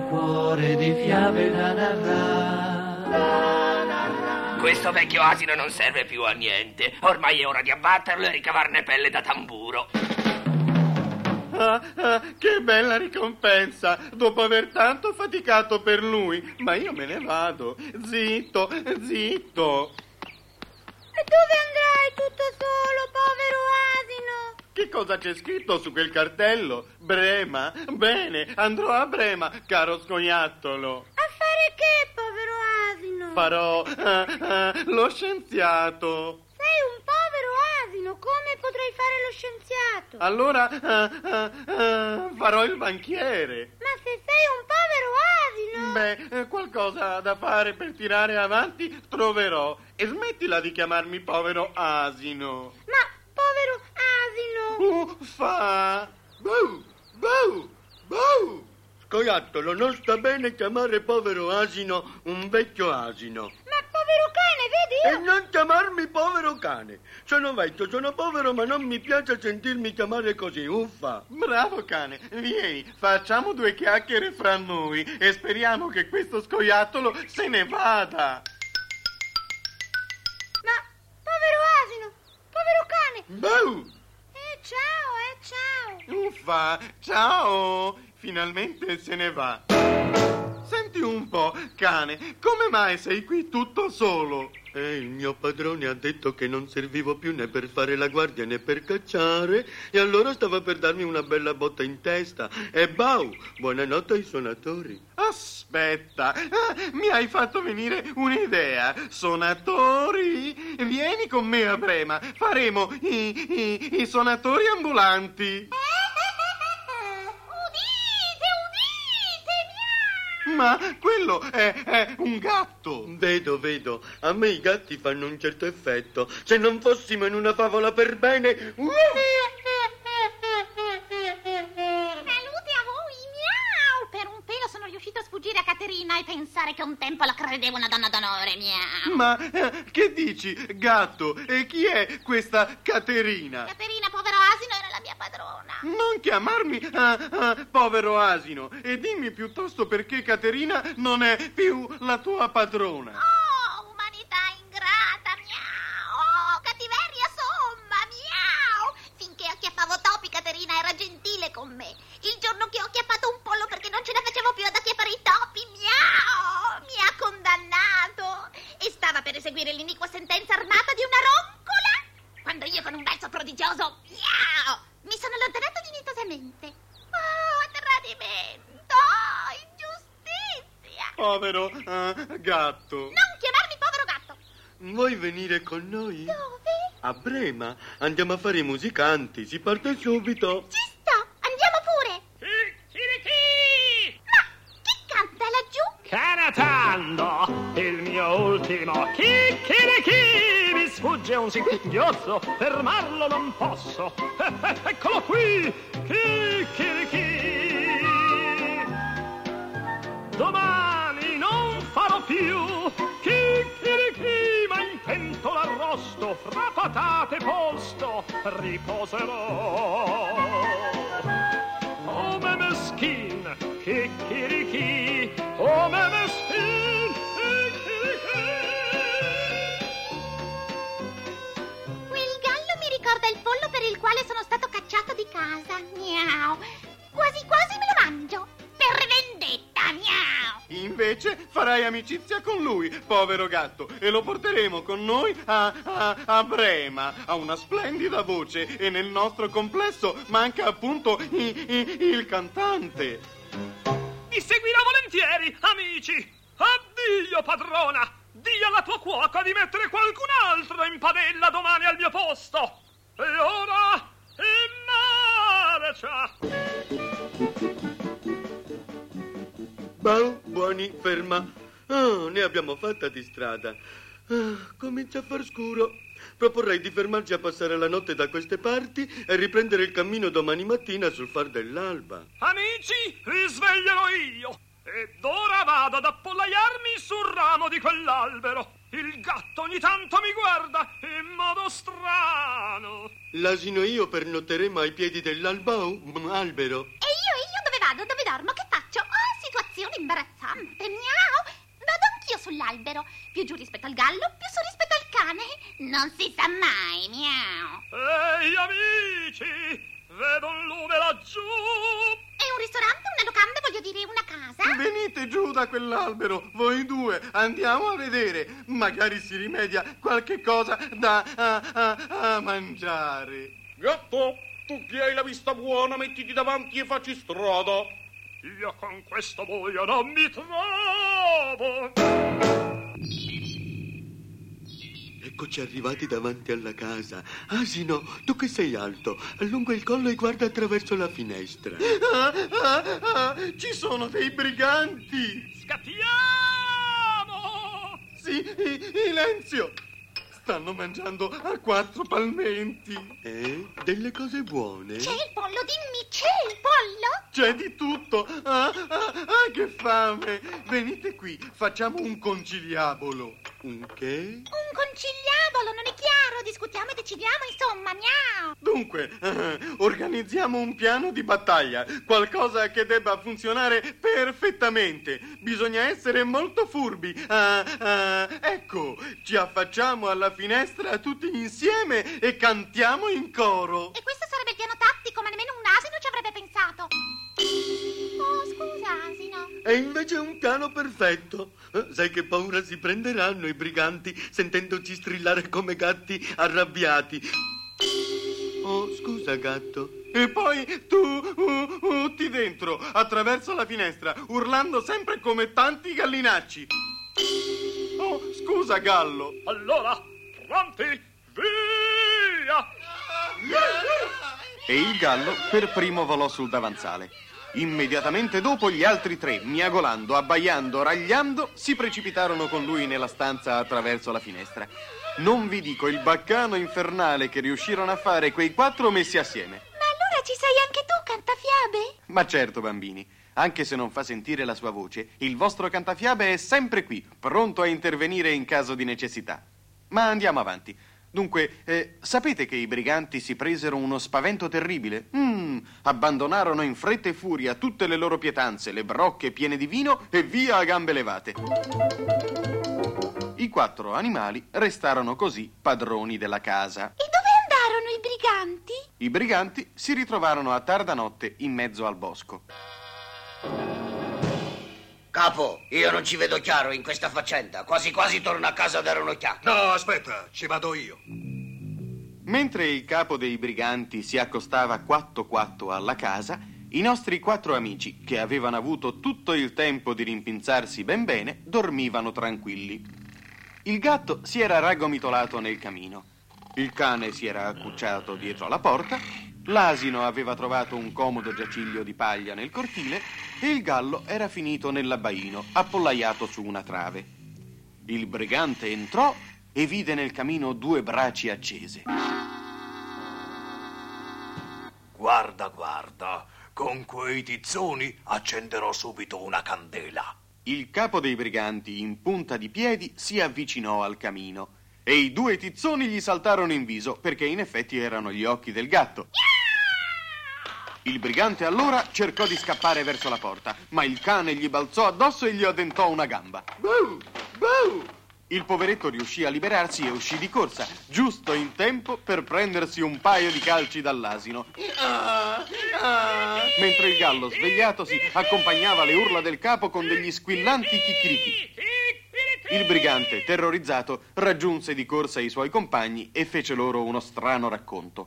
cuore di fiabe da narrare. Questo vecchio asino non serve più a niente. Ormai è ora di abbatterlo e ricavarne pelle da tamburo. Che bella ricompensa, dopo aver tanto faticato per lui. Ma io me ne vado. Zitto, zitto. E dove andrai tutto solo, povero asino? Che cosa c'è scritto su quel cartello? Brema? Bene, andrò a Brema, caro scoiattolo. A fare che, povero asino? Farò lo scienziato. Sei un povero asino, come potrai fare lo scienziato? Allora farò il banchiere. Ma se sei un povero asino... Beh, qualcosa da fare per tirare avanti troverò. E smettila di chiamarmi povero asino. Ma, povero asino... Uffa! Bou! Bou! Bou! Scoiattolo, non sta bene chiamare povero asino un vecchio asino. Ma povero cane, vedi? E non chiamarmi povero cane. Sono vecchio, sono povero, ma non mi piace sentirmi chiamare così, uffa. Bravo cane, vieni, facciamo due chiacchiere fra noi e speriamo che questo scoiattolo se ne vada. Ma, povero asino, povero cane. Bou! Ciao. Uffa, ciao! Finalmente se ne va. Senti un po', cane, come mai sei qui tutto solo? Il mio padrone ha detto che non servivo più né per fare la guardia né per cacciare e allora stava per darmi una bella botta in testa. E bau, buonanotte ai suonatori. Aspetta, mi hai fatto venire un'idea. Suonatori, vieni con me a Brema, faremo i suonatori ambulanti. Ma quello è un gatto. Vedo. A me i gatti fanno un certo effetto. Se non fossimo in una favola per bene... Saluti a voi, miau! Per un pelo sono riuscito a sfuggire a Caterina e pensare che un tempo la credevo una donna d'onore, miau. Ma che dici, gatto? E chi è questa Caterina? Caterina, povero asino, era la mia padrona. Non chiamarmi povero asino e dimmi piuttosto perché Caterina non è più la tua padrona. Oh, umanità ingrata, miau! Oh, cattiveria somma, miau! Finché acchiappavo topi, Caterina era gentile con me. Il giorno che ho acchiappato un pollo perché non ce ne facevo più ad acchiappare i topi, miau! Mi ha condannato e stava per eseguire l'iniqua sentenza armata di una roncola quando io con un verso prodigioso, miau! Mi sono allontanato dignitosamente. Oh, tradimento! Ingiustizia! Povero gatto. Non chiamarmi povero gatto! Vuoi venire con noi? Dove? A Brema. Andiamo a fare i musicanti. Si parte subito. Ci sto! Andiamo pure! Chirichiri! Ma chi canta laggiù? Canatando il mio ultimo chicchirichì. Mi sfugge un singhiozzo, fermarlo non posso. Eccolo qui, chicchirichì. Domani non farò più chicchirichì, ma in pentola arrosto, fra patate e posto riposerò. Oh me meschin, chicchirichì, oh me meschin, chicchirichì. Quel gallo mi ricorda il pollo per il quale sono stato cacciato di casa. Miau! Quasi quasi me lo mangio. Per vendetta, miau! Invece farai amicizia con lui, povero gatto, e lo porteremo con noi a Brema. Ha una splendida voce e nel nostro complesso manca appunto il cantante. Vi seguirò volentieri, amici. Addio, padrona. Dì alla tua cuoca di mettere qualcun altro in padella domani al mio posto. E ora in marcia. Bau, buoni, ferma. Oh, ne abbiamo fatta di strada. Comincia a far scuro. Proporrei di fermarci a passare la notte da queste parti e riprendere il cammino domani mattina sul far dell'alba. Amici, vi sveglierò io. Ed ora vado ad appollaiarmi sul ramo di quell'albero. Il gatto ogni tanto mi guarda in modo strano. L'asino e io pernotteremo ai piedi dell'albero. E io dove vado? Dove dormo? Che faccio? Oh, situazioni imbarazzante, miau. Vado anch'io sull'albero. Più giù rispetto al gallo, più su rispetto al cane. Non si sa mai, miau. Ehi, amici! Vedo un lume laggiù! È un ristorante, una locanda, voglio dire una casa? Venite giù da quell'albero, voi due, andiamo a vedere. Magari si rimedia qualche cosa da mangiare. Gatto, tu che hai la vista buona, mettiti davanti e facci strada. Io con questo buio non mi trovo! Eccoci arrivati davanti alla casa. Asino, tu che sei alto, allunga il collo e guarda attraverso la finestra. Ci sono dei briganti! Scattiamo! Sì, Silenzio! Stanno mangiando a 4 palmenti. Delle cose buone? C'è il pollo, dimmi, c'è il pollo? C'è di tutto. Che fame. Venite qui, facciamo un conciliabolo. Un che? Un conciliabolo, non è chiaro. Discutiamo e decidiamo, insomma, miau. Dunque, organizziamo un piano di battaglia. Qualcosa che debba funzionare perfettamente. Bisogna essere molto furbi. Ecco, ci affacciamo alla finestra tutti insieme e cantiamo in coro. E questo sarebbe il piano tattico, ma nemmeno un asino ci avrebbe pensato. Oh, scusa, asino. E invece è un piano perfetto. Sai che paura si prenderanno i briganti sentendoci strillare come gatti arrabbiati. Oh, scusa, gatto. E poi tu ti dentro, attraverso la finestra, urlando sempre come tanti gallinacci. Oh, scusa, gallo. Allora, pronti? Via! E il gallo per primo volò sul davanzale. Immediatamente dopo gli altri 3, miagolando, abbaiando, ragliando, si precipitarono con lui nella stanza attraverso la finestra. Non vi dico il baccano infernale che riuscirono a fare quei 4 messi assieme. Ma allora ci sei anche tu, cantafiabe? Ma certo, bambini, anche se non fa sentire la sua voce, il vostro cantafiabe è sempre qui, pronto a intervenire in caso di necessità. Ma andiamo avanti. Dunque, sapete che i briganti si presero uno spavento terribile? Abbandonarono in fretta e furia tutte le loro pietanze, le brocche piene di vino e via a gambe levate. I 4 animali restarono così padroni della casa. E dove andarono i briganti? I briganti si ritrovarono a tarda notte in mezzo al bosco. Capo, io non ci vedo chiaro in questa faccenda. Quasi quasi torno a casa a dare un'occhiata. No, aspetta, ci vado io. Mentre il capo dei briganti si accostava quatto alla casa, i nostri 4 amici, che avevano avuto tutto il tempo di rimpinzarsi ben bene, dormivano tranquilli. Il gatto si era raggomitolato nel camino. Il cane si era accucciato dietro alla porta, l'asino aveva trovato un comodo giaciglio di paglia nel cortile e il gallo era finito nell'abbaino, appollaiato su una trave. Il brigante entrò e vide nel camino 2 braci accese. Guarda, guarda, con quei tizzoni accenderò subito una candela. Il capo dei briganti, in punta di piedi, si avvicinò al camino e i 2 tizzoni gli saltarono in viso perché in effetti erano gli occhi del gatto. Il brigante allora cercò di scappare verso la porta, ma il cane gli balzò addosso e gli addentò una gamba. Bau, bau. Il poveretto riuscì a liberarsi e uscì di corsa, giusto in tempo per prendersi un paio di calci dall'asino. Mentre il gallo, svegliatosi, accompagnava le urla del capo con degli squillanti chicchirichi. Il brigante, terrorizzato, raggiunse di corsa i suoi compagni e fece loro uno strano racconto.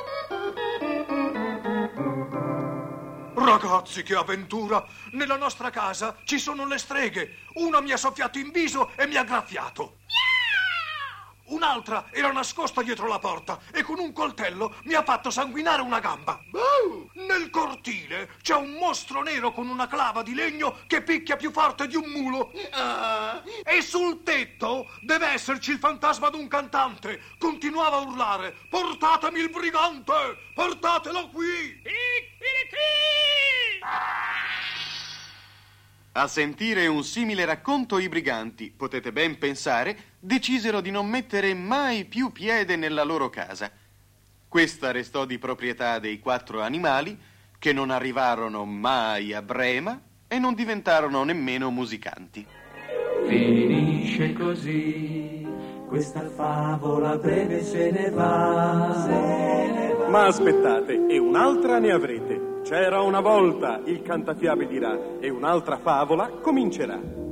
Ragazzi, che avventura! Nella nostra casa ci sono le streghe. Una mi ha soffiato in viso e mi ha graffiato. Un'altra era nascosta dietro la porta e con un coltello mi ha fatto sanguinare una gamba. Nel cortile c'è un mostro nero con una clava di legno che picchia più forte di un mulo. E sul tetto deve esserci il fantasma di un cantante. Continuava a urlare: portatemi il brigante! Portatelo qui! A sentire un simile racconto, i briganti, potete ben pensare, decisero di non mettere mai più piede nella loro casa. Questa restò di proprietà dei 4 animali, che non arrivarono mai a Brema e non diventarono nemmeno musicanti. Finisce così, questa favola breve se ne va. Ma aspettate, e un'altra ne avrete. C'era una volta, il cantafiabe dirà, e un'altra favola comincerà.